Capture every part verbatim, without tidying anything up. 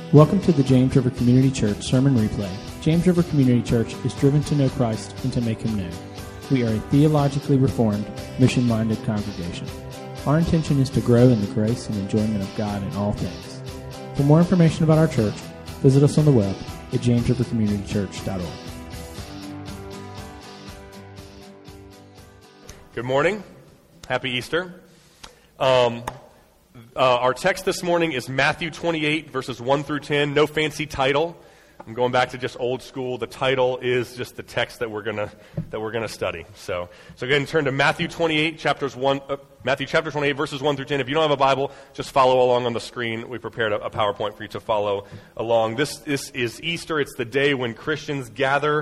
Welcome to the James River Community Church Sermon Replay. James River Community Church is driven to know Christ and to make Him known. We are a theologically reformed, mission-minded congregation. Our intention is to grow in the grace and enjoyment of God in all things. For more information about our church, visit us on the web at james river community church dot org. Good morning. Happy Easter. Um, uh, our text this morning is Matthew twenty-eight, verses one through ten. No fancy title. I'm going back to just old school. The title is just the text that we're gonna that we're gonna study. So, so go ahead and turn to Matthew twenty-eight, chapters one, uh, Matthew chapter twenty-eight, verses one through ten. If you don't have a Bible, just follow along on the screen. We prepared a, a PowerPoint for you to follow along. This this is Easter. It's the day when Christians gather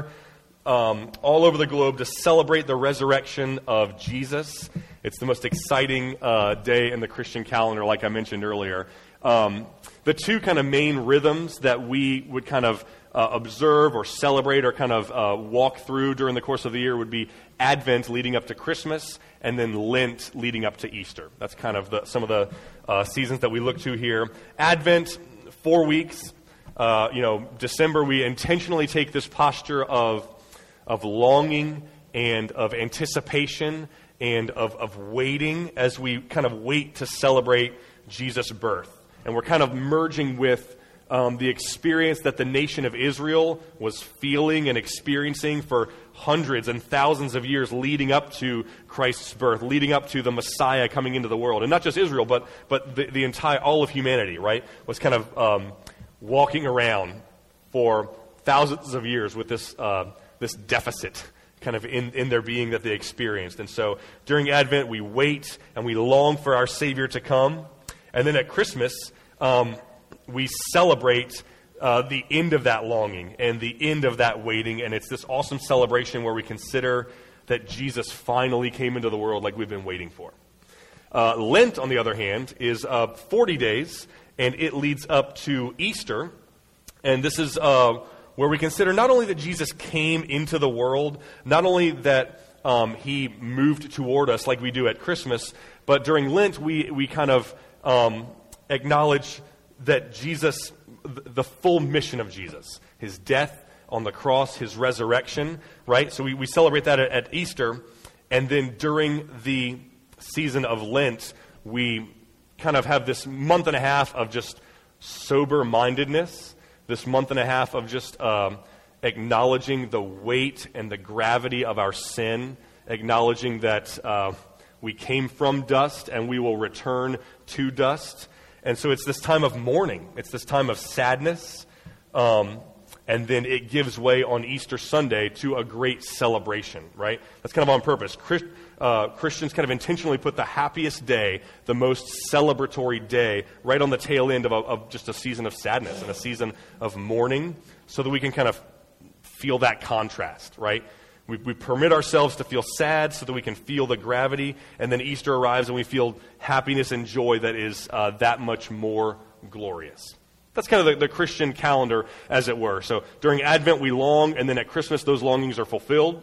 Um, all over the globe to celebrate the resurrection of Jesus. It's the most exciting uh, day in the Christian calendar, like I mentioned earlier. Um, the two kind of main rhythms that we would kind of uh, observe or celebrate or kind of uh, walk through during the course of the year would be Advent leading up to Christmas and then Lent leading up to Easter. That's kind of the, some of the uh, seasons that we look to here. Advent, four weeks. Uh, you know, December, we intentionally take this posture of of longing and of anticipation and of, of waiting as we kind of wait to celebrate Jesus' birth. And we're kind of merging with um, the experience that the nation of Israel was feeling and experiencing for hundreds and thousands of years leading up to Christ's birth, leading up to the Messiah coming into the world. And not just Israel, but but the, the entire, all of humanity, right, was kind of um, walking around for thousands of years with this uh this deficit kind of in, in their being that they experienced. And so during Advent, we wait and we long for our Savior to come. And then at Christmas, um, we celebrate uh, the end of that longing and the end of that waiting. And it's this awesome celebration where we consider that Jesus finally came into the world like we've been waiting for. Uh, Lent, on the other hand, is uh, forty days, and it leads up to Easter. And this is Uh, where we consider not only that Jesus came into the world, not only that um, he moved toward us like we do at Christmas, but during Lent we, we kind of um, acknowledge that Jesus, the full mission of Jesus, his death on the cross, his resurrection, right? So we, we celebrate that at, at Easter, and then during the season of Lent, we kind of have this month and a half of just sober-mindedness, this month and a half of just um, acknowledging the weight and the gravity of our sin, acknowledging that uh, we came from dust and we will return to dust. And so it's this time of mourning. It's this time of sadness. Um, and then it gives way on Easter Sunday to a great celebration, right? That's kind of on purpose. Christ, uh, Christians kind of intentionally put the happiest day, the most celebratory day, right on the tail end of, a, of just a season of sadness and a season of mourning, so that we can kind of feel that contrast, right? We, we permit ourselves to feel sad so that we can feel the gravity, and then Easter arrives and we feel happiness and joy that is uh, that much more glorious. That's kind of the, the Christian calendar, as it were. So during Advent, we long, and then at Christmas, those longings are fulfilled.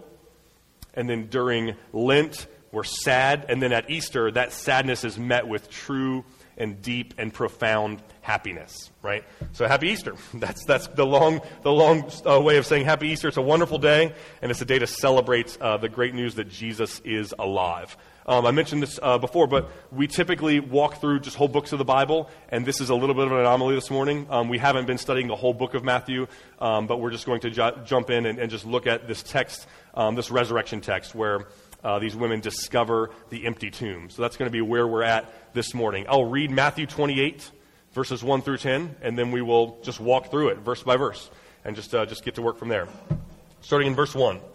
And then during Lent, we're sad. And then at Easter, that sadness is met with true and deep and profound happiness, right? So happy Easter. That's that's the long the long uh, way of saying happy Easter. It's a wonderful day, and it's a day to celebrate uh, the great news that Jesus is alive. Um, I mentioned this uh, before, but we typically walk through just whole books of the Bible, and this is a little bit of an anomaly this morning. Um, we haven't been studying the whole book of Matthew, um, but we're just going to ju- jump in and, and just look at this text, um, this resurrection text, where uh, these women discover the empty tomb. So that's going to be where we're at this morning. I'll read Matthew twenty-eight, verses one through ten, and then we will just walk through it verse by verse and just uh, just get to work from there. Starting in verse one.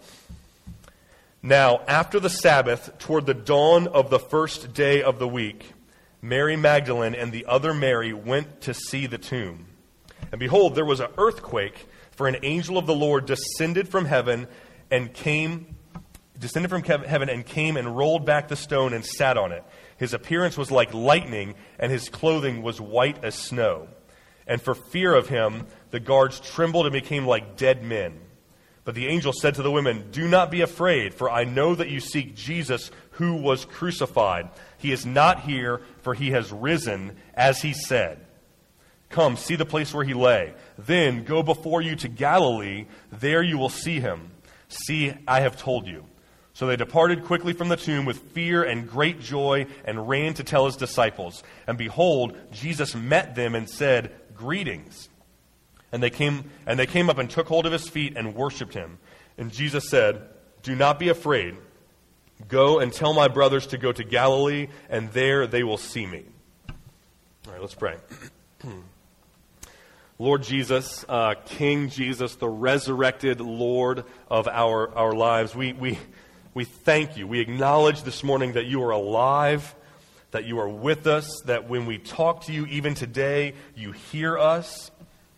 Now, after the Sabbath, toward the dawn of the first day of the week, Mary Magdalene and the other Mary went to see the tomb. And behold, there was an earthquake, for an angel of the Lord descended from heaven and came, descended from heaven and came and rolled back the stone and sat on it. His appearance was like lightning, and his clothing was white as snow. And for fear of him, the guards trembled and became like dead men. But the angel said to the women, "Do not be afraid, for I know that you seek Jesus who was crucified. He is not here, for he has risen, as he said. Come, see the place where he lay. Then go before you to Galilee. There you will see him. See, I have told you." So they departed quickly from the tomb with fear and great joy and ran to tell his disciples. And behold, Jesus met them and said, "Greetings." And they came and they came up and took hold of his feet and worshipped him. And Jesus said, "Do not be afraid. Go and tell my brothers to go to Galilee, and there they will see me." All right, let's pray. Lord Jesus, uh, King Jesus, the resurrected Lord of our, our lives, we, we, we thank you. We acknowledge this morning that you are alive, that you are with us, that when we talk to you even today, you hear us.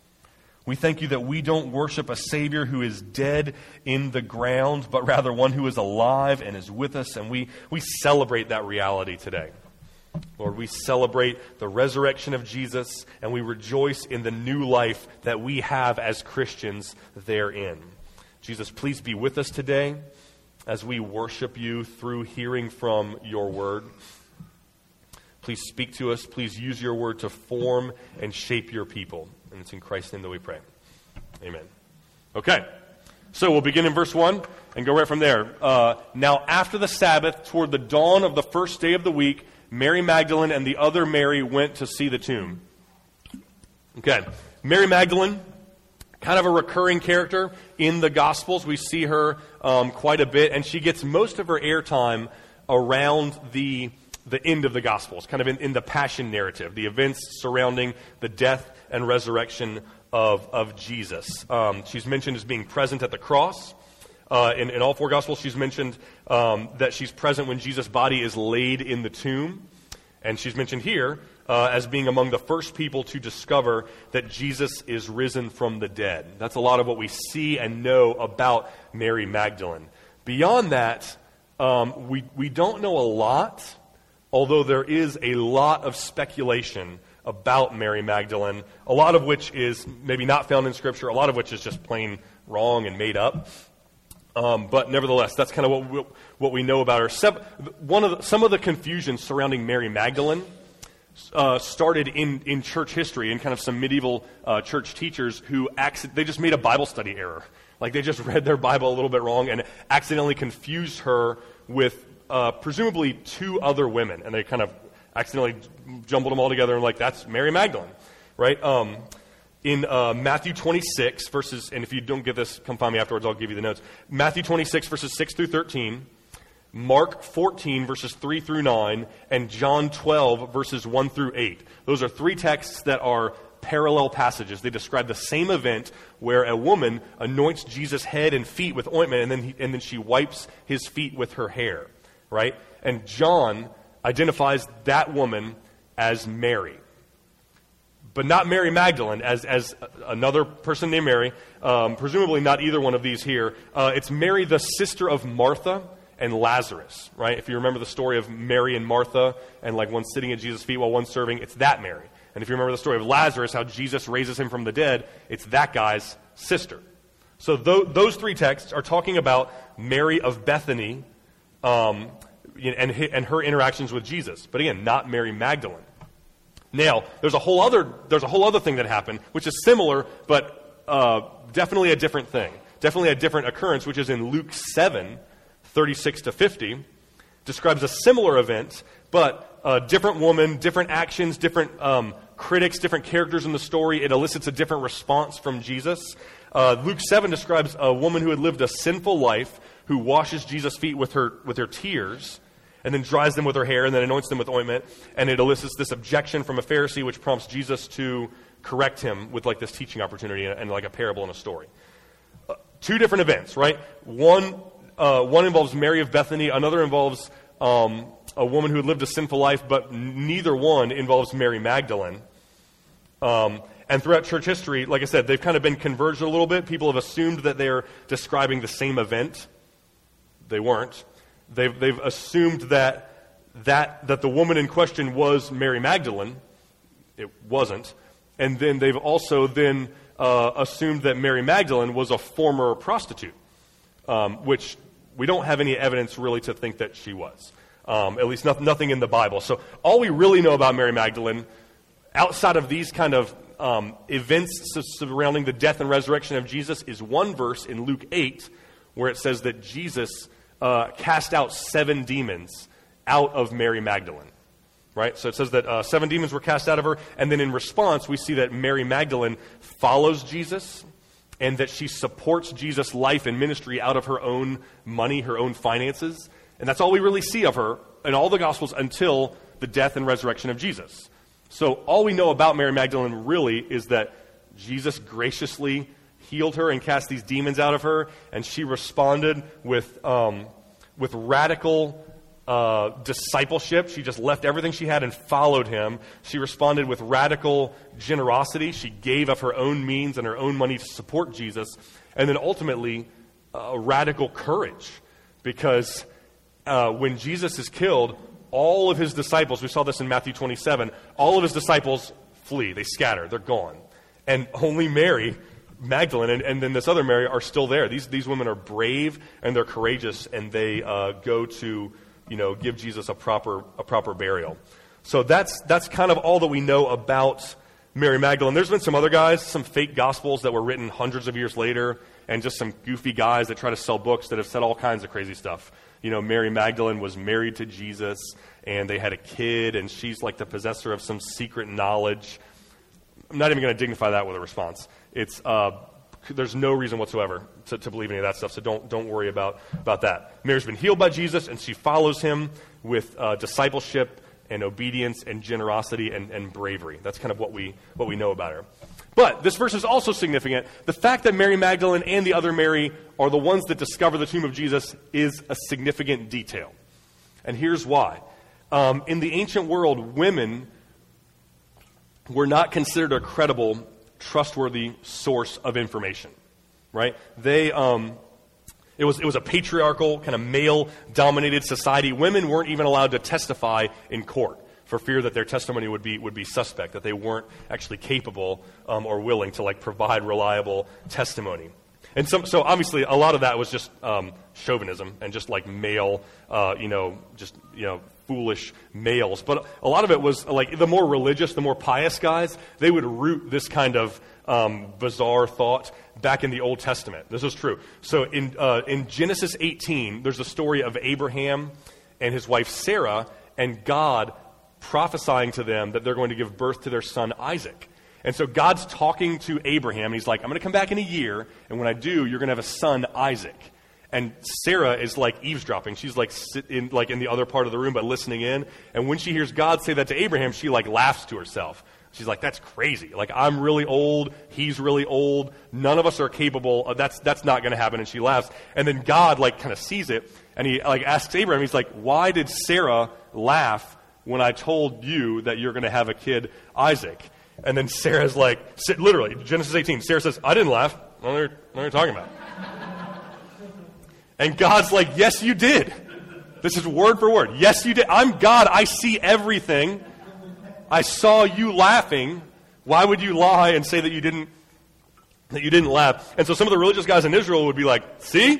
We thank you that we don't worship a Savior who is dead in the ground, but rather one who is alive and is with us, and we, we celebrate that reality today. Lord, we celebrate the resurrection of Jesus, and we rejoice in the new life that we have as Christians therein. Jesus, please be with us today as we worship you through hearing from your word. Please speak to us. Please use your word to form and shape your people. And it's in Christ's name that we pray. Amen. Okay, so we'll begin in verse one and go right from there. Uh, now, after the Sabbath, toward the dawn of the first day of the week, Mary Magdalene and the other Mary went to see the tomb. Okay, Mary Magdalene, kind of a recurring character in the Gospels. We see her um, quite a bit, and she gets most of her airtime around the the end of the Gospels, kind of in, in the Passion narrative, the events surrounding the death and resurrection of, of Jesus. Um, she's mentioned as being present at the cross. Uh, in, in all four Gospels, she's mentioned um, that she's present when Jesus' body is laid in the tomb. And she's mentioned here uh, as being among the first people to discover that Jesus is risen from the dead. That's a lot of what we see and know about Mary Magdalene. Beyond that, um, we, we don't know a lot, although there is a lot of speculation about Mary Magdalene, a lot of which is maybe not found in Scripture, a lot of which is just plain wrong and made up. Um, but nevertheless, that's kind of what we, what we know about her. One of the, some of the confusion surrounding Mary Magdalene uh, started in, in church history, in kind of some medieval uh, church teachers who acc- they just made a Bible study error. Like they just read their Bible a little bit wrong and accidentally confused her with uh, presumably two other women, and they kind of accidentally jumbled them all together and like, that's Mary Magdalene, right? Um, in uh, Matthew twenty-six, verses, and if you don't get this, come find me afterwards, I'll give you the notes. Matthew twenty-six, verses six through thirteen, Mark fourteen, verses three through nine, and John twelve, verses one through eight. Those are three texts that are parallel passages. They describe the same event where a woman anoints Jesus' head and feet with ointment, and then he, and then she wipes his feet with her hair, right? And John identifies that woman as Mary, but not Mary Magdalene, as as another person named Mary, um, presumably not either one of these here. Uh, it's Mary, the sister of Martha and Lazarus, right? If you remember the story of Mary and Martha, and like one sitting at Jesus' feet while one serving, it's that Mary. And if you remember the story of Lazarus, how Jesus raises him from the dead, it's that guy's sister. So th- those three texts are talking about Mary of Bethany um, and, and her interactions with Jesus. But again, not Mary Magdalene. Now, there's a whole other there's a whole other thing that happened, which is similar, but uh, definitely a different thing. Definitely a different occurrence, which is in Luke seven, thirty-six to fifty, describes a similar event, but a different woman, different actions, different um, critics, different characters in the story. It elicits a different response from Jesus. Uh, Luke seven describes a woman who had lived a sinful life, who washes Jesus' feet with her with her tears, and then dries them with her hair, and then anoints them with ointment, and it elicits this objection from a Pharisee, which prompts Jesus to correct him with like this teaching opportunity and, and like a parable and a story. Uh, two different events, right? One uh, one involves Mary of Bethany, another involves um, a woman who had lived a sinful life, but neither one involves Mary Magdalene. Um, and throughout church history, like I said, they've kind of been converged a little bit. People have assumed that they're describing the same event. They weren't. They've, they've assumed that, that that the woman in question was Mary Magdalene. It wasn't. And then they've also then uh, assumed that Mary Magdalene was a former prostitute, um, which we don't have any evidence really to think that she was, um, at least not, nothing in the Bible. So all we really know about Mary Magdalene, outside of these kind of um, events surrounding the death and resurrection of Jesus is one verse in Luke eight where it says that Jesus uh, cast out seven demons out of Mary Magdalene. Right? So it says that uh, seven demons were cast out of her, and then in response, we see that Mary Magdalene follows Jesus, and that she supports Jesus' life and ministry out of her own money, her own finances. And that's all we really see of her in all the Gospels until the death and resurrection of Jesus. So all we know about Mary Magdalene really is that Jesus graciously healed her and cast these demons out of her, and she responded with um, with radical Uh, discipleship. She just left everything she had and followed him. She responded with radical generosity. She gave of her own means and her own money to support Jesus. And then ultimately, uh, radical courage. Because uh, when Jesus is killed, all of his disciples, we saw this in Matthew twenty-seven, all of his disciples flee. They scatter. They're gone. And only Mary Magdalene and, and then this other Mary are still there. These, these women are brave and they're courageous, and they uh, go to you know, give Jesus a proper a proper burial. So that's that's kind of all that we know about Mary Magdalene. There's been some other guys, some fake gospels that were written hundreds of years later, and just some goofy guys that try to sell books that have said all kinds of crazy stuff. You know, Mary Magdalene was married to Jesus, and they had a kid, and she's like the possessor of some secret knowledge. I'm not even going to dignify that with a response. It's uh, There's no reason whatsoever to, to believe any of that stuff, so don't don't worry about, about that. Mary's been healed by Jesus, and she follows him with uh, discipleship and obedience and generosity and, and bravery. That's kind of what we what we know about her. But this verse is also significant. The fact that Mary Magdalene and the other Mary are the ones that discover the tomb of Jesus is a significant detail. And here's why. Um, in the ancient world, women were not considered a credible, trustworthy source of information, right? They, um, it was it was a patriarchal, kind of male-dominated society. Women weren't even allowed to testify in court for fear that their testimony would be would be suspect, that they weren't actually capable um, or willing to like provide reliable testimony. And some, so obviously a lot of that was just um, chauvinism and just like male, uh, you know, just you know. foolish males. But a lot of it was like the more religious, the more pious guys, they would root this kind of um, bizarre thought back in the Old Testament. This is true. So in uh, in Genesis eighteen, there's a story of Abraham and his wife Sarah and God prophesying to them that they're going to give birth to their son Isaac. And so God's talking to Abraham, and he's like, I'm going to come back in a year, and when I do, you're going to have a son, Isaac. And Sarah is like eavesdropping. She's like sit in like in the other part of the room, but listening in. And when she hears God say that to Abraham, she like laughs to herself. She's like, "That's crazy. Like I'm really old. He's really old. None of us are capable. Of, that's that's not going to happen." And she laughs. And then God like kind of sees it, and he like asks Abraham. He's like, "Why did Sarah laugh when I told you that you're going to have a kid, Isaac?" And then Sarah's like, literally Genesis eighteen. Sarah says, "I didn't laugh. What are you talking about?" And God's like, yes, you did. This is word for word. Yes, you did. I'm God. I see everything. I saw you laughing. Why would you lie and say that you didn't that you didn't laugh? And so some of the religious guys in Israel would be like, see?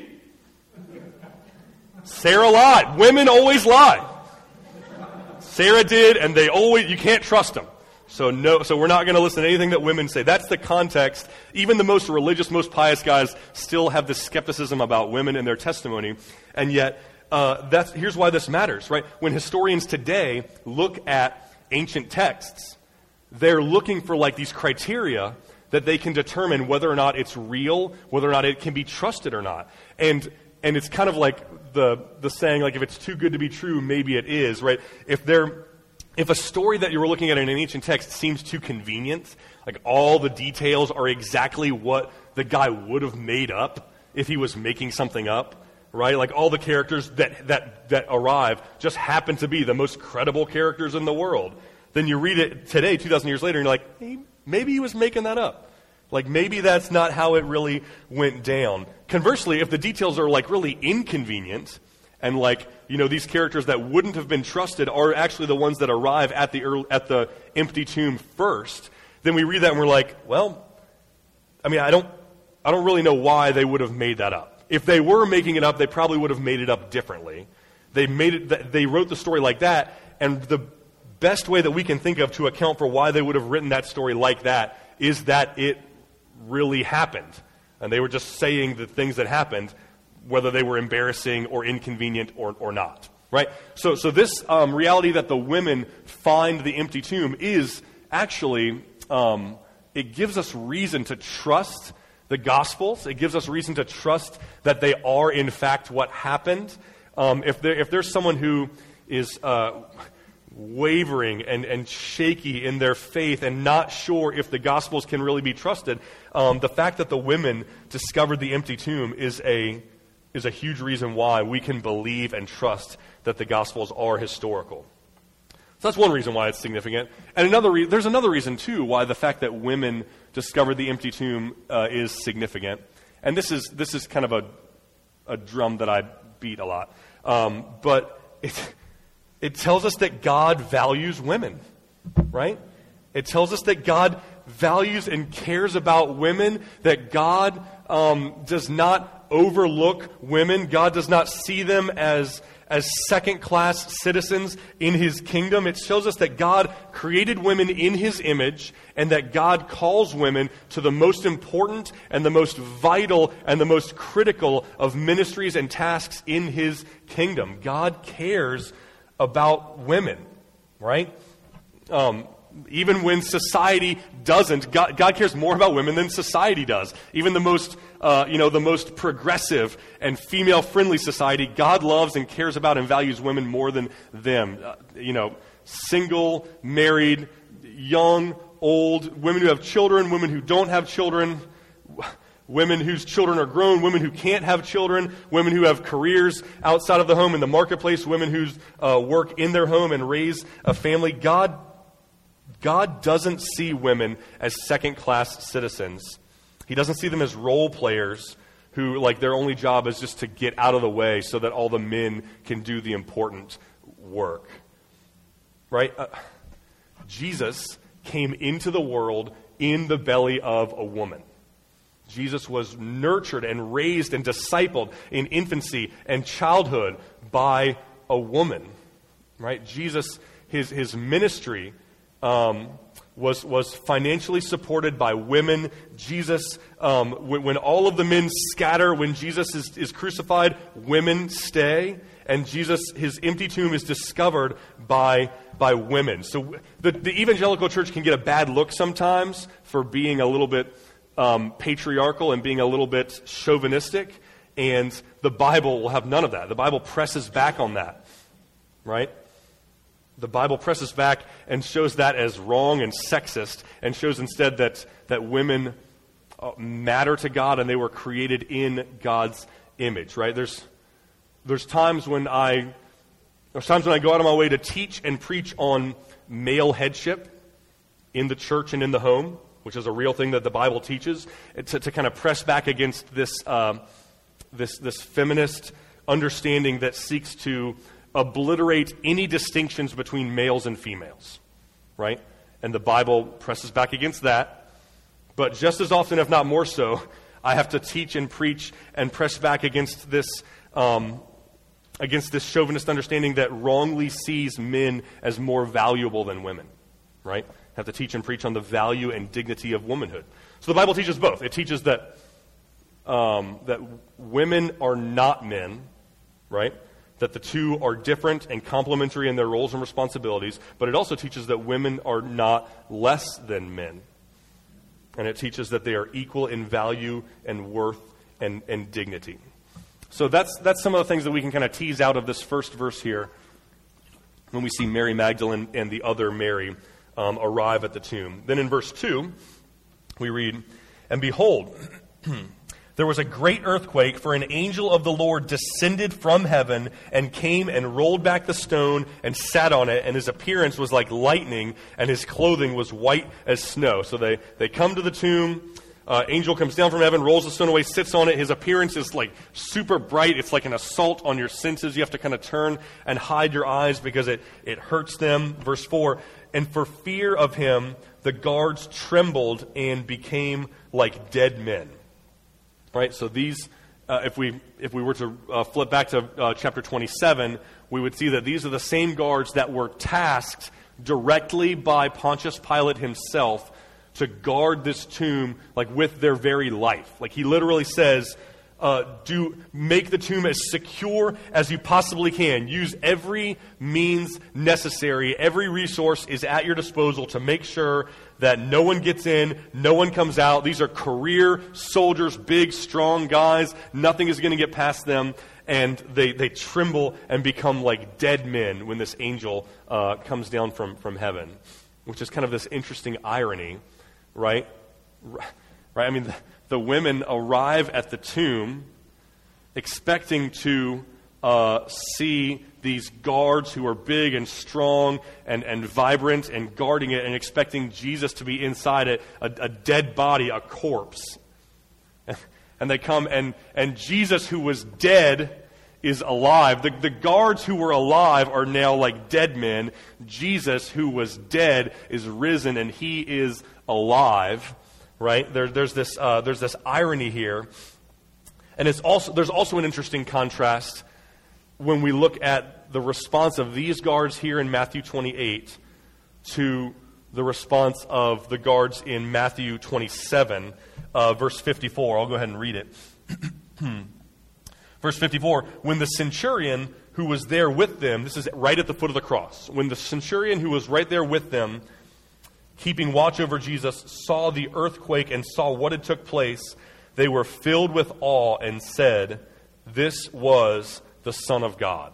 Sarah lied. Women always lie. Sarah did, and they always, you can't trust them. So no, so we're not going to listen to anything that women say. That's the context. Even the most religious, most pious guys still have this skepticism about women and their testimony. And yet, uh, that's here's why this matters, right? When historians today look at ancient texts, they're looking for like these criteria that they can determine whether or not it's real, whether or not it can be trusted or not. And and it's kind of like the the saying, like if it's too good to be true, maybe it is, right? If they're If a story that you were looking at in an ancient text seems too convenient, like all the details are exactly what the guy would have made up if he was making something up, right? Like all the characters that, that, that arrive just happen to be the most credible characters in the world. Then you read it today, two thousand years later, and you're like, hey, maybe he was making that up. Like maybe that's not how it really went down. Conversely, if the details are like really inconvenient, and like, you know, these characters that wouldn't have been trusted are actually the ones that arrive at the early, at the empty tomb first, then we read that and we're like, well, I mean, I don't I don't really know why they would have made that up. If they were making it up, they probably would have made it up differently. They made it they wrote the story like that, and the best way that we can think of to account for why they would have written that story like that is that it really happened. And they were just saying the things that happened, whether they were embarrassing or inconvenient or, or not. Right? So, so this um, reality that the women find the empty tomb is actually, um, it gives us reason to trust the Gospels. It gives us reason to trust that they are, in fact, what happened. Um, if, there, if there's someone who is uh, wavering and, and shaky in their faith and not sure if the Gospels can really be trusted, um, the fact that the women discovered the empty tomb is a is a huge reason why we can believe and trust that the Gospels are historical. So that's one reason why it's significant. And another re- there's another reason, too, why the fact that women discovered the empty tomb uh, is significant. And this is this is kind of a, a drum that I beat a lot. Um, but it, it tells us that God values women, right? It tells us that God values and cares about women, that God um, does not overlook women. God does not see them as, as second-class citizens in His kingdom. It shows us that God created women in His image and that God calls women to the most important and the most vital and the most critical of ministries and tasks in His kingdom. God cares about women, right? Um, even when society doesn't, God, God cares more about women than society does. Even the most, uh, you know, the most progressive and female-friendly society, God loves and cares about and values women more than them. Uh, you know, single, married, young, old, women who have children, women who don't have children, women whose children are grown, women who can't have children, women who have careers outside of the home in the marketplace, women who uh, work in their home and raise a family. God God doesn't see women as second-class citizens. He doesn't see them as role players who, like, their only job is just to get out of the way so that all the men can do the important work. Right? Uh, Jesus came into the world in the belly of a woman. Jesus was nurtured and raised and discipled in infancy and childhood by a woman. Right? Jesus, his, his ministry Um, was was financially supported by women. Jesus, um, when, when all of the men scatter, when Jesus is, is crucified, women stay, and Jesus, his empty tomb is discovered by by women. So the, the evangelical church can get a bad look sometimes for being a little bit um, patriarchal and being a little bit chauvinistic, and the Bible will have none of that. The Bible presses back on that, right? The Bible presses back and shows that as wrong and sexist, and shows instead that, that women uh, matter to God and they were created in God's image, right? There's there's times when I there's times when I go out of my way to teach and preach on male headship in the church and in the home, which is a real thing that the Bible teaches, to, to kind of press back against this uh, this this feminist understanding that seeks to obliterate any distinctions between males and females, right? And the Bible presses back against that. But just as often, if not more so, I have to teach and preach and press back against this um, against this chauvinist understanding that wrongly sees men as more valuable than women, right? I have to teach and preach on the value and dignity of womanhood. So the Bible teaches both. It teaches that um, that women are not men, right? That the two are different and complementary in their roles and responsibilities, but it also teaches that women are not less than men. And it teaches that they are equal in value and worth and, and dignity. So that's that's some of the things that we can kind of tease out of this first verse here when we see Mary Magdalene and the other Mary um, arrive at the tomb. Then in verse two, we read, "And behold, there was a great earthquake, for an angel of the Lord descended from heaven and came and rolled back the stone and sat on it, and his appearance was like lightning, and his clothing was white as snow." So they, they come to the tomb. Uh, angel comes down from heaven, rolls the stone away, sits on it. His appearance is like super bright. It's like an assault on your senses. You have to kind of turn and hide your eyes because it, it hurts them. Verse four, "And for fear of him, the guards trembled and became like dead men." Right, so these, uh, if we if we were to uh, flip back to uh, chapter twenty-seven, we would see that these are the same guards that were tasked directly by Pontius Pilate himself to guard this tomb like with their very life. Like he literally says, uh, do make the tomb as secure as you possibly can. Use every means necessary. Every resource is at your disposal to make sure that no one gets in, no one comes out. These are career soldiers, big, strong guys. Nothing is going to get past them. And they, they tremble and become like dead men when this angel uh, comes down from, from heaven, which is kind of this interesting irony, right? Right? I mean, the, the women arrive at the tomb expecting to uh, see these guards who are big and strong and, and vibrant and guarding it, and expecting Jesus to be inside it, a, a dead body, a corpse. And they come, and, and Jesus, who was dead, is alive. The, the guards who were alive are now like dead men. Jesus, who was dead, is risen, and he is alive. Right? There, there's this uh, there's this irony here, and it's also there's also an interesting contrast when we look at the response of these guards here in Matthew twenty-eight to the response of the guards in Matthew twenty-seven. Uh, verse fifty-four, I'll go ahead and read it. Verse fifty-four, when the centurion who was there with them, this is right at the foot of the cross, when the centurion who was right there with them, keeping watch over Jesus, saw the earthquake and saw what had took place, they were filled with awe and said, this was the Son of God.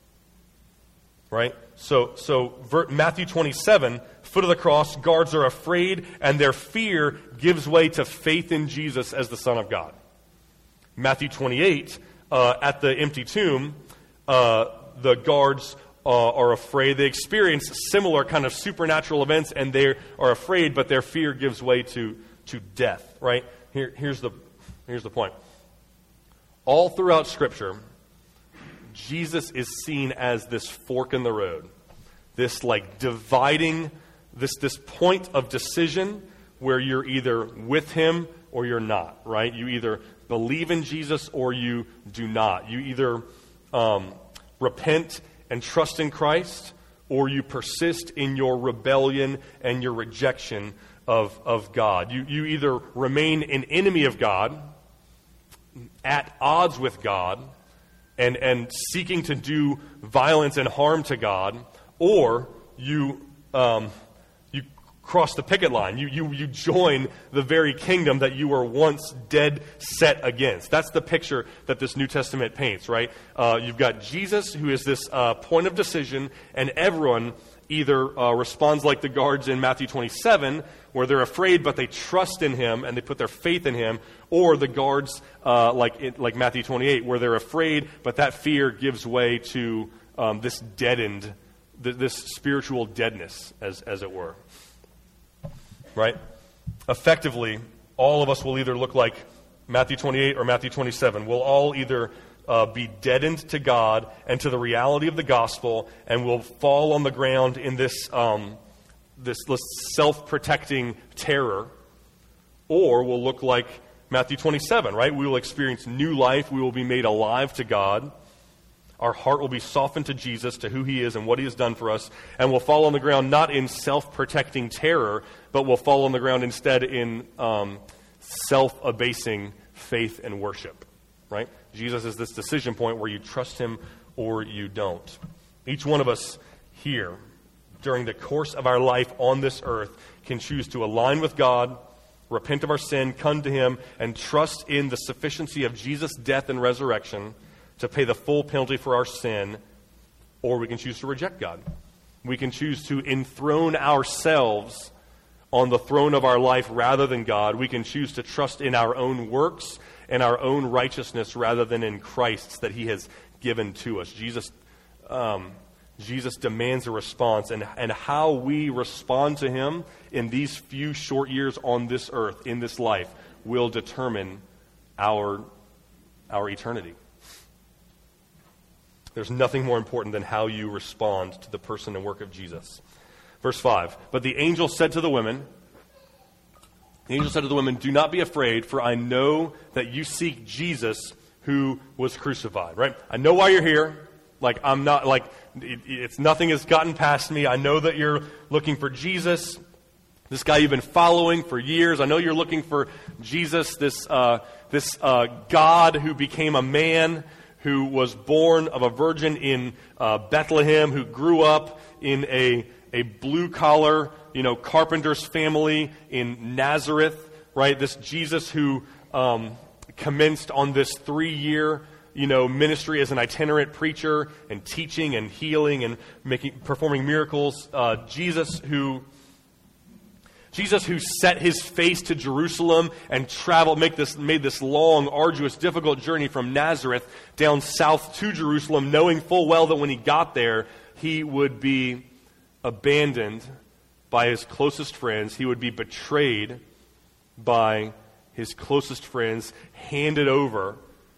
Right? So, so Matthew twenty-seven, foot of the cross, guards are afraid, and their fear gives way to faith in Jesus as the Son of God. Matthew twenty-eight, uh, at the empty tomb, uh, the guards uh, are afraid. They experience similar kind of supernatural events, and they are afraid, but their fear gives way to, to death. Right? Here, here's the, here's the point. All throughout Scripture, Jesus is seen as this fork in the road, this like dividing, this this point of decision where you're either with him or you're not, right? You either believe in Jesus or you do not. You either um, repent and trust in Christ, or you persist in your rebellion and your rejection of, of God. You, you either remain an enemy of God, at odds with God, And, and seeking to do violence and harm to God, or you um, you cross the picket line. You, you you join the very kingdom that you were once dead set against. That's the picture that this New Testament paints, right? Uh, you've got Jesus, who is this uh, point of decision, and everyone either uh, responds like the guards in Matthew twenty-seven, where they're afraid but they trust in him and they put their faith in him, or the guards uh, like it, like Matthew twenty-eight, where they're afraid but that fear gives way to um, this deadened, th- this spiritual deadness, as as it were. Right? Effectively, all of us will either look like Matthew twenty-eight or Matthew twenty-seven. We'll all either Uh, be deadened to God and to the reality of the gospel, and will fall on the ground in this um, this, this self-protecting terror, or we'll look like Matthew twenty-seven, right? We will experience new life. We will be made alive to God. Our heart will be softened to Jesus, to who he is and what he has done for us, and we'll fall on the ground not in self-protecting terror, but we'll fall on the ground instead in um, self-abasing faith and worship, right? Jesus is this decision point where you trust him or you don't. Each one of us here, during the course of our life on this earth, can choose to align with God, repent of our sin, come to him, and trust in the sufficiency of Jesus' death and resurrection to pay the full penalty for our sin, or we can choose to reject God. We can choose to enthrone ourselves on the throne of our life rather than God. We can choose to trust in our own works and our own righteousness rather than in Christ's that he has given to us. Jesus um, Jesus demands a response, and, and how we respond to him in these few short years on this earth, in this life, will determine our, our eternity. There's nothing more important than how you respond to the person and work of Jesus. Verse five, but the angel said to the women, The angel said to the women, do not be afraid, for I know that you seek Jesus who was crucified, right? I know why you're here. Like, I'm not, like, it, it's nothing has gotten past me. I know that you're looking for Jesus. This guy you've been following for years. I know you're looking for Jesus, this uh, this uh, God who became a man, who was born of a virgin in uh, Bethlehem, who grew up in a a blue-collar, you know, carpenter's family in Nazareth, right? This Jesus who um, commenced on this three-year, you know, ministry as an itinerant preacher and teaching and healing and making performing miracles. Uh, Jesus who Jesus who set his face to Jerusalem and traveled, make this, made this long, arduous, difficult journey from Nazareth down south to Jerusalem, knowing full well that when he got there, he would be abandoned by his closest friends. He would be betrayed by his closest friends, handed over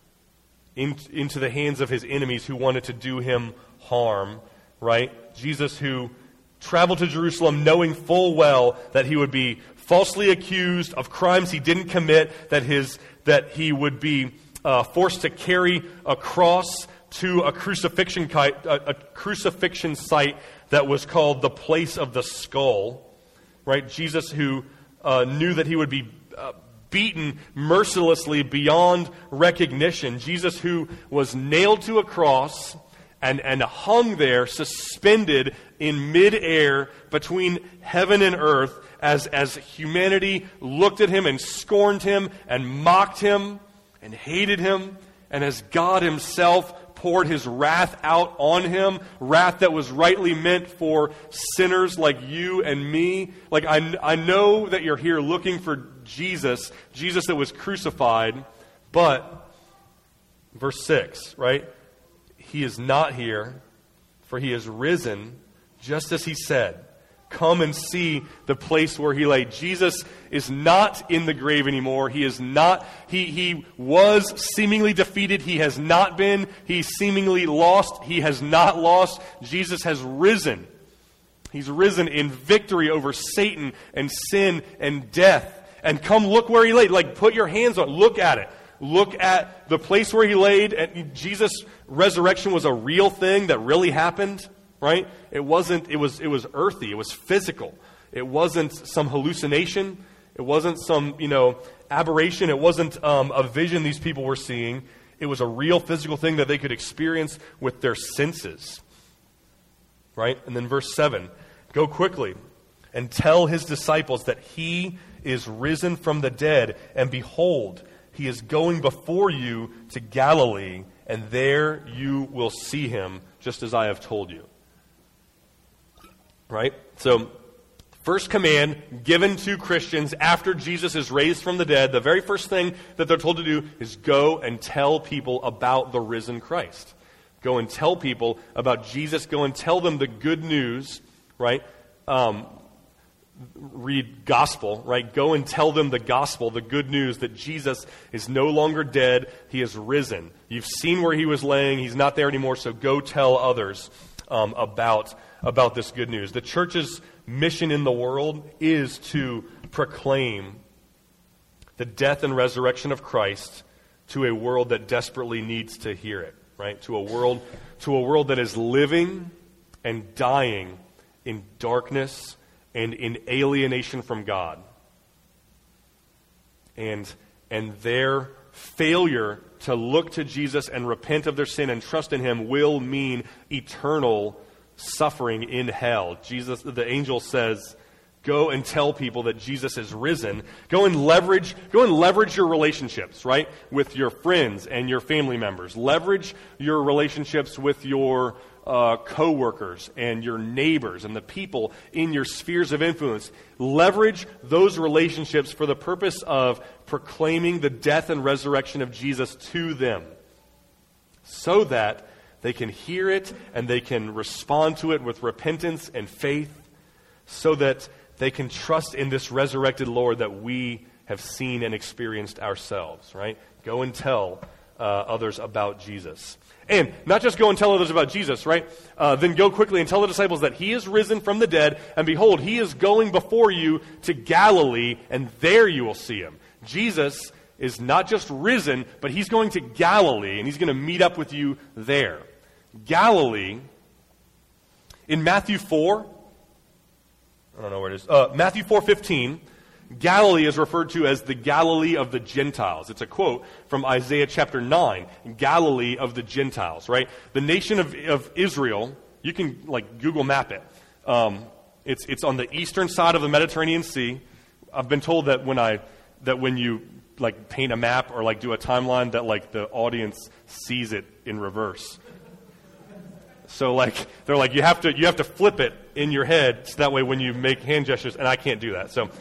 in, into the hands of his enemies who wanted to do him harm, right? Jesus who traveled to Jerusalem knowing full well that he would be falsely accused of crimes he didn't commit, that his that he would be uh, forced to carry a cross to a crucifixion, a, a crucifixion site that was called the place of the skull, right? Jesus who uh, knew that he would be uh, beaten mercilessly beyond recognition. Jesus who was nailed to a cross and, and hung there, suspended in midair between heaven and earth as, as humanity looked at him and scorned him and mocked him and hated him, and as God himself poured his wrath out on him, wrath that was rightly meant for sinners like you and me. Like, I, I know that you're here looking for Jesus, Jesus that was crucified, but, verse six, right? He is not here, for he is risen, just as he said. Come and see the place where he lay. Jesus is not in the grave anymore. He is not, he, he was seemingly defeated. He has not been. He's seemingly lost. He has not lost. Jesus has risen. He's risen in victory over Satan and sin and death. And come look where he laid. Like, put your hands on it. Look at it. Look at the place where he laid. And Jesus' resurrection was a real thing that really happened. Right? It wasn't, it was, it was earthy. It was physical. It wasn't some hallucination. It wasn't some, you know, aberration. It wasn't um, a vision these people were seeing. It was a real physical thing that they could experience with their senses. Right? And then verse seven, go quickly and tell his disciples that he is risen from the dead, and behold, he is going before you to Galilee, and there you will see him, just as I have told you. Right? So, first command given to Christians after Jesus is raised from the dead, the very first thing that they're told to do is go and tell people about the risen Christ. Go and tell people about Jesus. Go and tell them the good news, right? Um, read gospel, right? Go and tell them the gospel, the good news that Jesus is no longer dead. He is risen. You've seen where he was laying. He's not there anymore, so go tell others um, about about this good news. The church's mission in the world is to proclaim the death and resurrection of Christ to a world that desperately needs to hear it, right? To a world, to a world that is living and dying in darkness and in alienation from God. And, and their failure to look to Jesus and repent of their sin and trust in him will mean eternal suffering in hell. Jesus, the angel says, go and tell people that Jesus is risen. Go and leverage, go and leverage your relationships, right? With your friends and your family members. Leverage your relationships with your uh, co-workers and your neighbors and the people in your spheres of influence. Leverage those relationships for the purpose of proclaiming the death and resurrection of Jesus to them, so that they can hear it and they can respond to it with repentance and faith, so that they can trust in this resurrected Lord that we have seen and experienced ourselves, right? Go and tell uh, others about Jesus. And not just go and tell others about Jesus, right? Uh, then go quickly and tell the disciples that he is risen from the dead, and behold, he is going before you to Galilee, and there you will see him. Jesus is not just risen, but he's going to Galilee, and he's going to meet up with you there. Galilee, in Matthew four, I don't know where it is. Uh, Matthew four fifteen. Galilee is referred to as the Galilee of the Gentiles. It's a quote from Isaiah chapter nine, Galilee of the Gentiles, right? The nation of, of Israel, you can like Google map it. Um, it's it's on the eastern side of the Mediterranean Sea. I've been told that when I that when you like paint a map or like do a timeline that like the audience sees it in reverse. So like they're like you have to you have to flip it in your head so that way when you make hand gestures, and I can't do that. So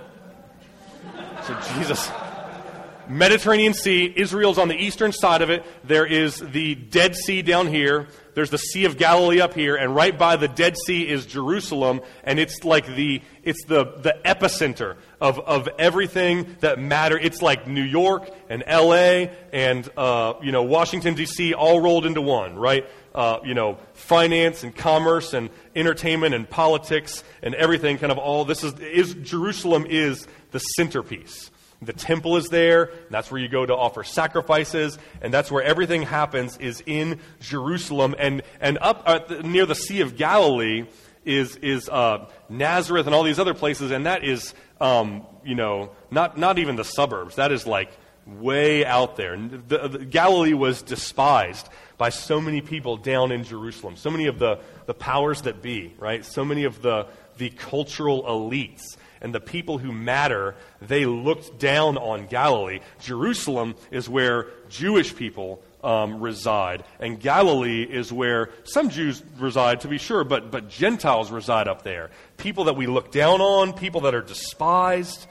So Jesus, Mediterranean Sea, Israel's on the eastern side of it. There is the Dead Sea down here. There's the Sea of Galilee up here, and right by the Dead Sea is Jerusalem, and it's like the it's the the epicenter of of everything that matter. It's like New York and L A and uh, you know Washington D C all rolled into one, right? Uh, you know, finance and commerce and entertainment and politics and everything. Kind of all this is is Jerusalem is the centerpiece. The temple is there, and that's where you go to offer sacrifices, and that's where everything happens is in Jerusalem. And and up at the, near the Sea of Galilee is is uh, Nazareth and all these other places, and that is um, you know not not even the suburbs. That is like way out there. The, the, Galilee was despised by so many people down in Jerusalem. So many of the the powers that be, right? So many of the the cultural elites. And the people who matter, they looked down on Galilee. Jerusalem is where Jewish people um, reside. And Galilee is where some Jews reside, to be sure, but, but Gentiles reside up there. People that we look down on, people that are despised.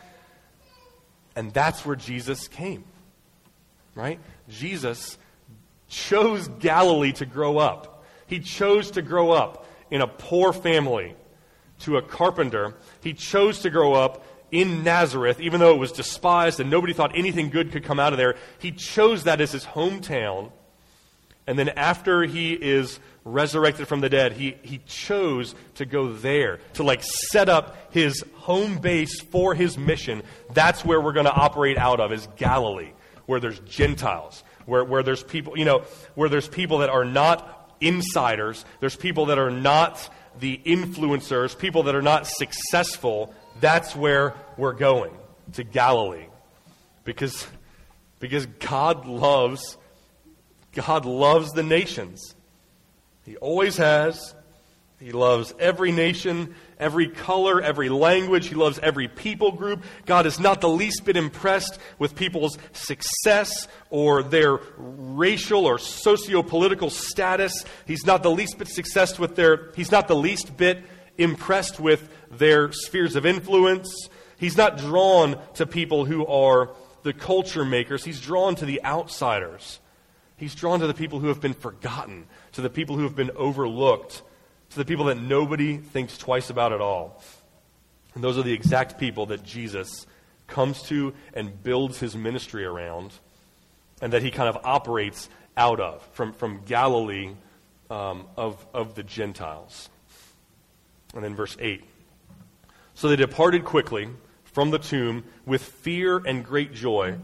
And that's where Jesus came, right? Jesus chose Galilee to grow up. He chose to grow up in a poor family. To a carpenter. He chose to grow up in Nazareth, even though it was despised and nobody thought anything good could come out of there. He chose that as his hometown. And then after he is resurrected from the dead, he, he chose to go there, to like set up his home base for his mission. That's where we're going to operate out of, is Galilee, where there's Gentiles, where, where there's people, you know, where there's people that are not insiders, there's people that are not the influencers, people that are not successful. That's where we're going, to Galilee. Because, because God loves, God loves the nations. He always has. He loves every nation, every color, every language. He loves every people group. God is not the least bit impressed with people's success or their racial or socio-political status. He's not the least bit success with their, he's not the least bit impressed with their spheres of influence. He's not drawn to people who are the culture makers. He's drawn to the outsiders. He's drawn to the people who have been forgotten, to the people who have been overlooked, to the people that nobody thinks twice about at all. And those are the exact people that Jesus comes to and builds his ministry around, and that he kind of operates out of, from, from Galilee um, of, of the Gentiles. And then verse eight. So they departed quickly from the tomb with fear and great joy,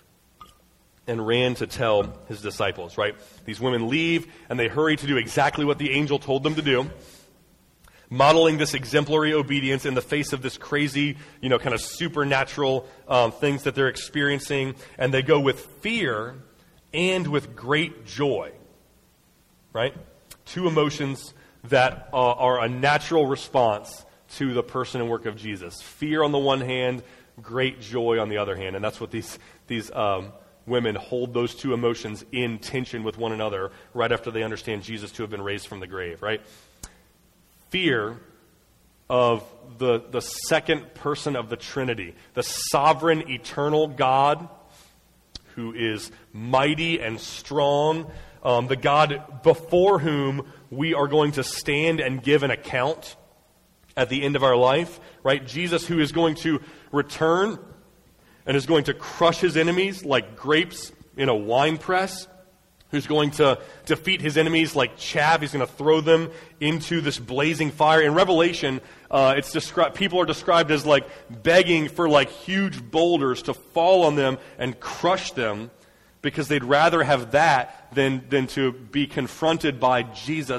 and ran to tell his disciples, right? These women leave, and they hurry to do exactly what the angel told them to do, modeling this exemplary obedience in the face of this crazy, you know, kind of supernatural um, things that they're experiencing. And they go with fear and with great joy, right? Two emotions that uh, are a natural response to the person and work of Jesus. Fear on the one hand, great joy on the other hand. And that's what these these um women hold those two emotions in tension with one another right after they understand Jesus to have been raised from the grave, right? Fear of the, the second person of the Trinity, the sovereign, eternal God who is mighty and strong, um, the God before whom we are going to stand and give an account at the end of our life, right? Jesus, who is going to return and is going to crush his enemies like grapes in a wine press, who's going to defeat his enemies like chaff. He's going to throw them into this blazing fire. In Revelation, uh, it's described. People are described as like begging for like huge boulders to fall on them and crush them, because they'd rather have that than, than to be confronted by Jesus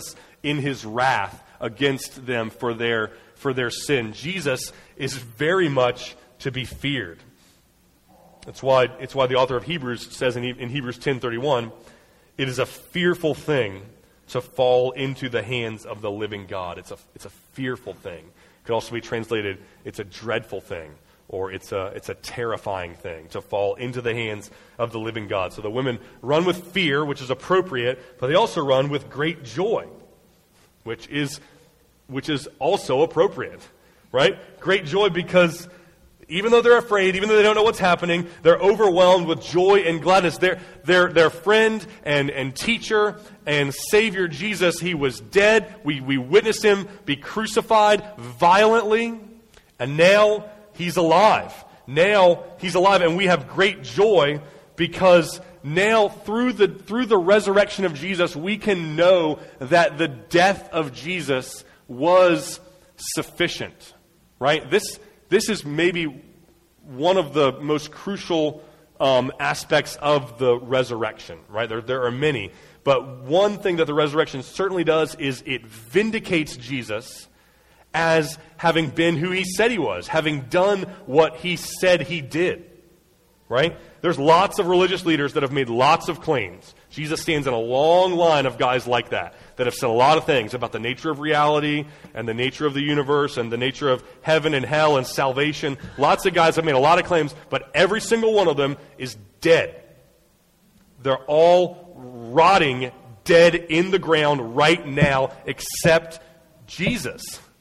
in his wrath against them for their, for their sin. Jesus is very much to be feared. That's why, it's why the author of Hebrews says in, in Hebrews ten thirty-one, it is a fearful thing to fall into the hands of the living God. It's a, it's a fearful thing. It could also be translated, it's a dreadful thing, or it's a, it's a terrifying thing to fall into the hands of the living God. So the women run with fear, which is appropriate, but they also run with great joy, which is, which is also appropriate, right? Great joy because even though they're afraid, even though they don't know what's happening, they're overwhelmed with joy and gladness. Their, their, their friend and, and teacher and Savior Jesus, he was dead. We, we witnessed him be crucified violently, and now he's alive. Now he's alive, and we have great joy because now through the, through the resurrection of Jesus, we can know that the death of Jesus was sufficient, right? This This is maybe one of the most crucial um, aspects of the resurrection, right? There, there are many. But one thing that the resurrection certainly does is it vindicates Jesus as having been who he said he was, having done what he said he did, right? There's lots of religious leaders that have made lots of claims. Jesus stands in a long line of guys like that, that have said a lot of things about the nature of reality and the nature of the universe and the nature of heaven and hell and salvation. Lots of guys have made a lot of claims, but every single one of them is dead. They're all rotting dead in the ground right now, except Jesus.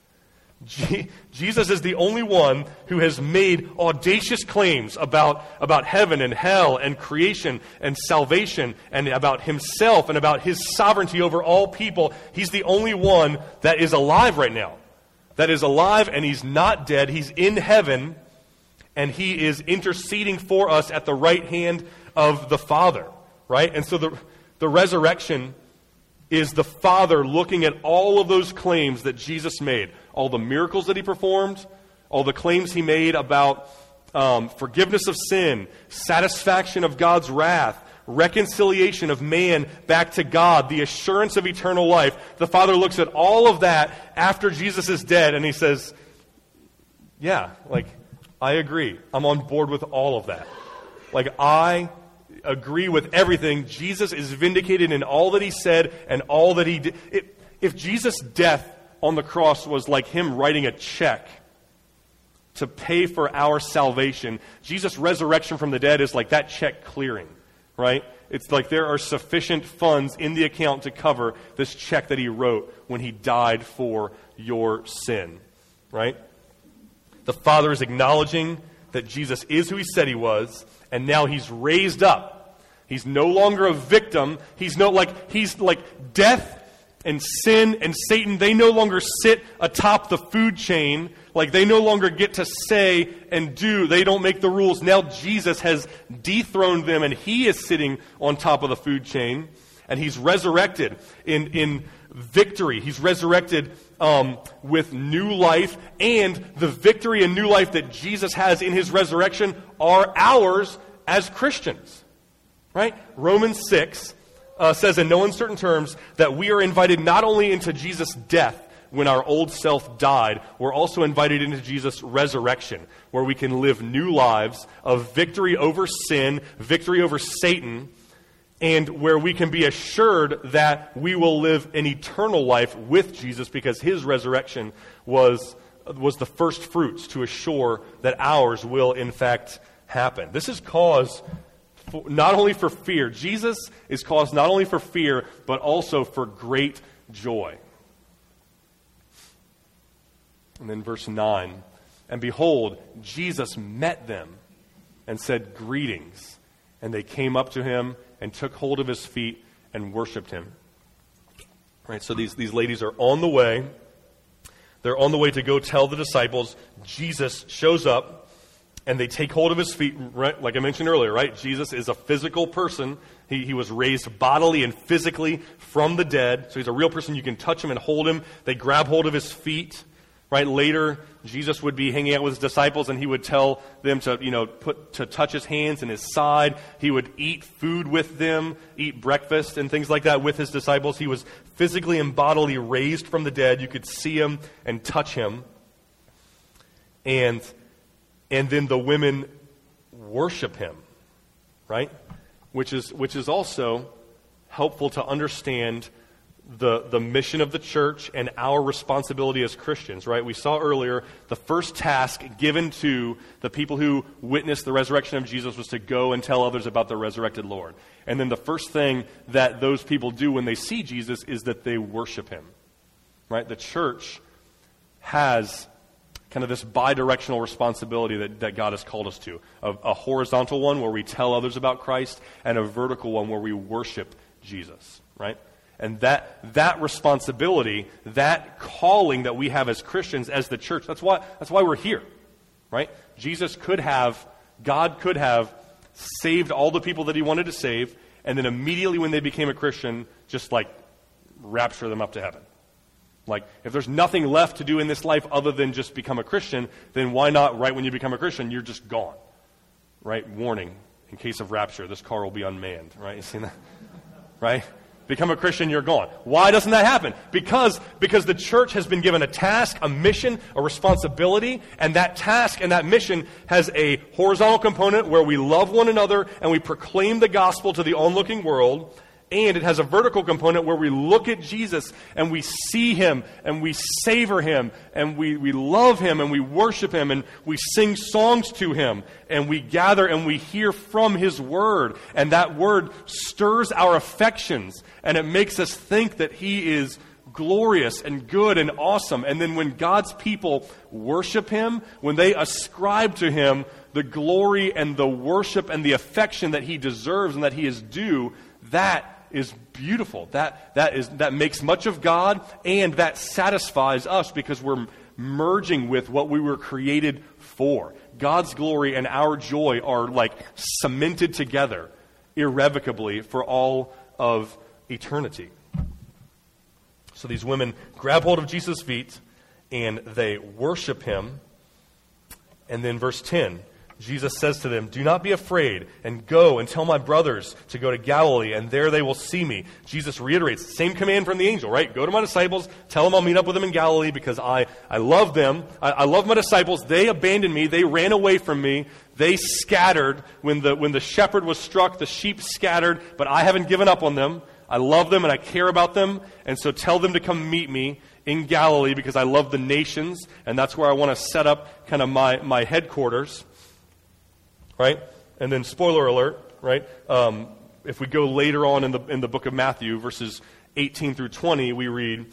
Je- Jesus is the only one who has made audacious claims about, about heaven and hell and creation and salvation and about himself and about his sovereignty over all people. He's the only one that is alive right now. That is alive, and he's not dead. He's in heaven, and he is interceding for us at the right hand of the Father, right? And so the, the resurrection is the Father looking at all of those claims that Jesus made, all the miracles that he performed, all the claims he made about um, forgiveness of sin, satisfaction of God's wrath, reconciliation of man back to God, the assurance of eternal life. The Father looks at all of that after Jesus is dead, and he says, yeah, like, I agree. I'm on board with all of that. Like, I agree with everything. Jesus is vindicated in all that he said and all that he did. If, if Jesus' death on the cross was like him writing a check to pay for our salvation, Jesus' resurrection from the dead is like that check clearing, right? It's like there are sufficient funds in the account to cover this check that he wrote when he died for your sin, right? The Father is acknowledging that Jesus is who he said he was, and now he's raised up. He's no longer a victim. He's no like he's like death and sin and Satan. They no longer sit atop the food chain. Like they no longer get to say and do. They don't make the rules. Now Jesus has dethroned them, and he is sitting on top of the food chain, and he's resurrected in in victory. He's resurrected um, with new life, and the victory and new life that Jesus has in his resurrection are ours as Christians. Right? Romans six uh, says in no uncertain terms that we are invited not only into Jesus' death when our old self died, we're also invited into Jesus' resurrection, where we can live new lives of victory over sin, victory over Satan, and where we can be assured that we will live an eternal life with Jesus because his resurrection was, was the first fruits to assure that ours will in fact happen. This is cause for, not only for fear. Jesus is cause not only for fear, but also for great joy. And then verse nine, and behold, Jesus met them and said, greetings. And they came up to him and took hold of his feet and worshipped him. Right, so these, these ladies are on the way. They're on the way to go tell the disciples. Jesus shows up, and they take hold of his feet, right? Like I mentioned earlier, right? Jesus is a physical person. He, he was raised bodily and physically from the dead. So he's a real person. You can touch him and hold him. They grab hold of his feet, Right? Later, Jesus would be hanging out with his disciples, and he would tell them to, you know, put to touch his hands and his side. He would eat food with them, eat breakfast and things like that with his disciples. He was physically and bodily raised from the dead. You could see him and touch him. And and then the women worship him, right? Which is which is also helpful to understand the the mission of the church and our responsibility as Christians, right? We saw earlier the first task given to the people who witnessed the resurrection of Jesus was to go and tell others about the resurrected Lord. And then the first thing that those people do when they see Jesus is that they worship him, right? The church has kind of this bi-directional responsibility that, that God has called us to. A, a horizontal one where we tell others about Christ, and a vertical one where we worship Jesus, right? And that that responsibility, that calling that we have as Christians, as the church, that's why that's why we're here, right? Jesus could have, God could have saved all the people that he wanted to save, and then immediately when they became a Christian, just like rapture them up to heaven. Like, if there's nothing left to do in this life other than just become a Christian, then why not, right when you become a Christian, you're just gone, right? Warning, in case of rapture, this car will be unmanned, right? You seen that? Right? Become a Christian, you're gone. Why doesn't that happen? Because, because the church has been given a task, a mission, a responsibility, and that task and that mission has a horizontal component where we love one another and we proclaim the gospel to the onlooking world, and it has a vertical component where we look at Jesus and we see him and we savor him and we, we love him and we worship him and we sing songs to him and we gather and we hear from his word, and that word stirs our affections and it makes us think that he is glorious and good and awesome. And then when God's people worship him, when they ascribe to him the glory and the worship and the affection that he deserves and that he is due, that is beautiful. That that is that makes much of God, and that satisfies us because we're merging with what we were created for. God's glory and our joy are like cemented together irrevocably for all of eternity. So these women grab hold of Jesus' feet and they worship him. And then verse ten, Jesus says to them, "Do not be afraid, and go and tell my brothers to go to Galilee, and there they will see me." Jesus reiterates, same command from the angel, right? Go to my disciples, tell them I'll meet up with them in Galilee because I, I love them. I, I love my disciples. They abandoned me. They ran away from me. They scattered. When the, when the shepherd was struck, the sheep scattered, but I haven't given up on them. I love them and I care about them, and so tell them to come meet me in Galilee because I love the nations, and that's where I want to set up kind of my, my headquarters. Right? And then spoiler alert, right? Um, if we go later on in the in the book of Matthew, verses eighteen through twenty, we read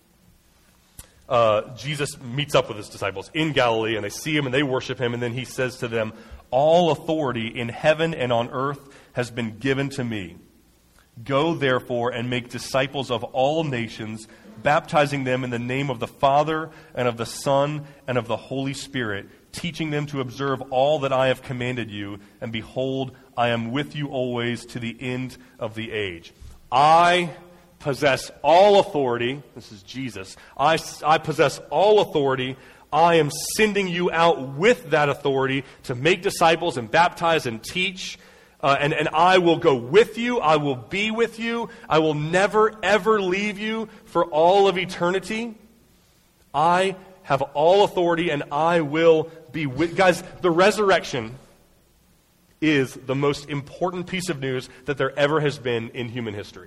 uh, Jesus meets up with his disciples in Galilee, and they see him and they worship him, and then he says to them, "All authority in heaven and on earth has been given to me. Go, therefore, and make disciples of all nations, baptizing them in the name of the Father and of the Son and of the Holy Spirit, teaching them to observe all that I have commanded you, and behold, I am with you always to the end of the age." I possess all authority. This is Jesus. I, I possess all authority. I am sending you out with that authority to make disciples and baptize and teach. Uh, and, and I will go with you. I will be with you. I will never, ever leave you for all of eternity. I have all authority, and I will be with... Guys, the resurrection is the most important piece of news that there ever has been in human history.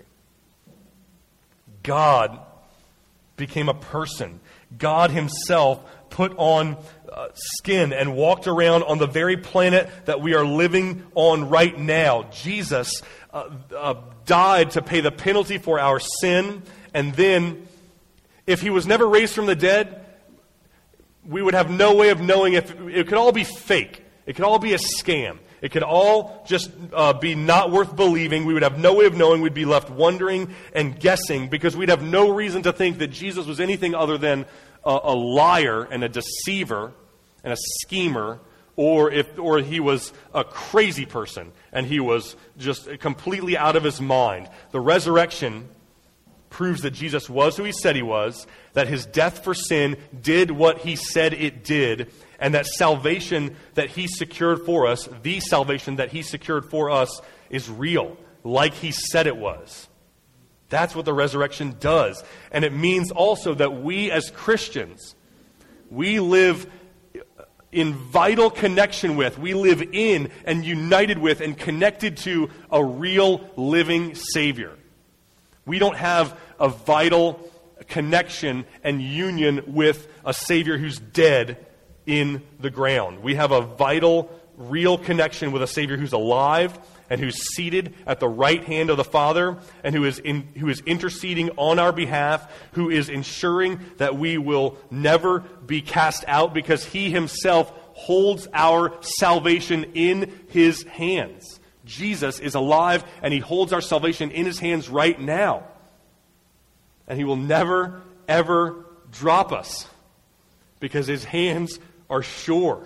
God became a person. God himself put on uh, skin and walked around on the very planet that we are living on right now. Jesus uh, uh, died to pay the penalty for our sin, and then if he was never raised from the dead, we would have no way of knowing if it could all be fake. It could all be a scam. It could all just uh, be not worth believing. We would have no way of knowing. We'd be left wondering and guessing because we'd have no reason to think that Jesus was anything other than a, a liar and a deceiver and a schemer, or if or he was a crazy person and he was just completely out of his mind. The resurrection proves that Jesus was who he said he was, that his death for sin did what he said it did, and that salvation that he secured for us, the salvation that he secured for us, is real, like he said it was. That's what the resurrection does. And it means also that we as Christians, we live in vital connection with, we live in and united with and connected to a real living Savior. We don't have a vital connection and union with a Savior who's dead in the ground. We have a vital, real connection with a Savior who's alive and who's seated at the right hand of the Father, and who is in, who is interceding on our behalf, who is ensuring that we will never be cast out, because he himself holds our salvation in his hands. Jesus is alive, and he holds our salvation in his hands right now. And he will never, ever drop us, because his hands are sure.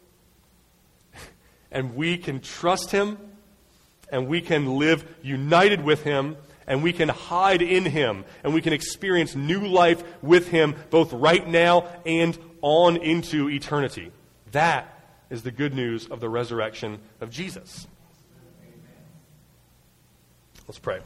And we can trust him, and we can live united with him, and we can hide in him, and we can experience new life with him both right now and on into eternity. That is the good news of the resurrection of Jesus. Let's pray.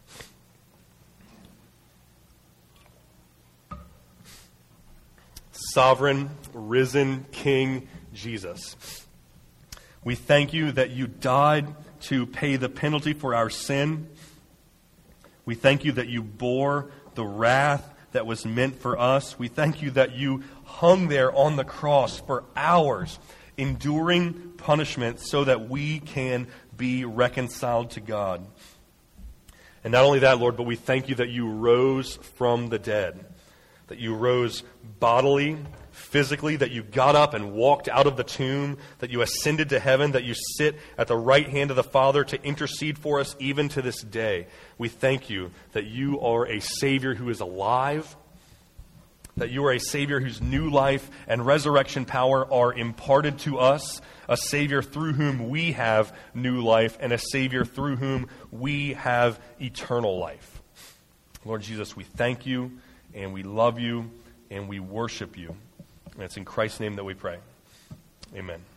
Sovereign, risen King Jesus, we thank you that you died to pay the penalty for our sin. We thank you that you bore the wrath that was meant for us. We thank you that you hung there on the cross for hours, enduring punishment so that we can be reconciled to God. And not only that, Lord, but we thank you that you rose from the dead, that you rose bodily, physically, that you got up and walked out of the tomb, that you ascended to heaven, that you sit at the right hand of the Father to intercede for us even to this day. We thank you that you are a Savior who is alive, that you are a Savior whose new life and resurrection power are imparted to us, a Savior through whom we have new life, and a Savior through whom we have eternal life. Lord Jesus, we thank you, and we love you, and we worship you. And it's in Christ's name that we pray. Amen.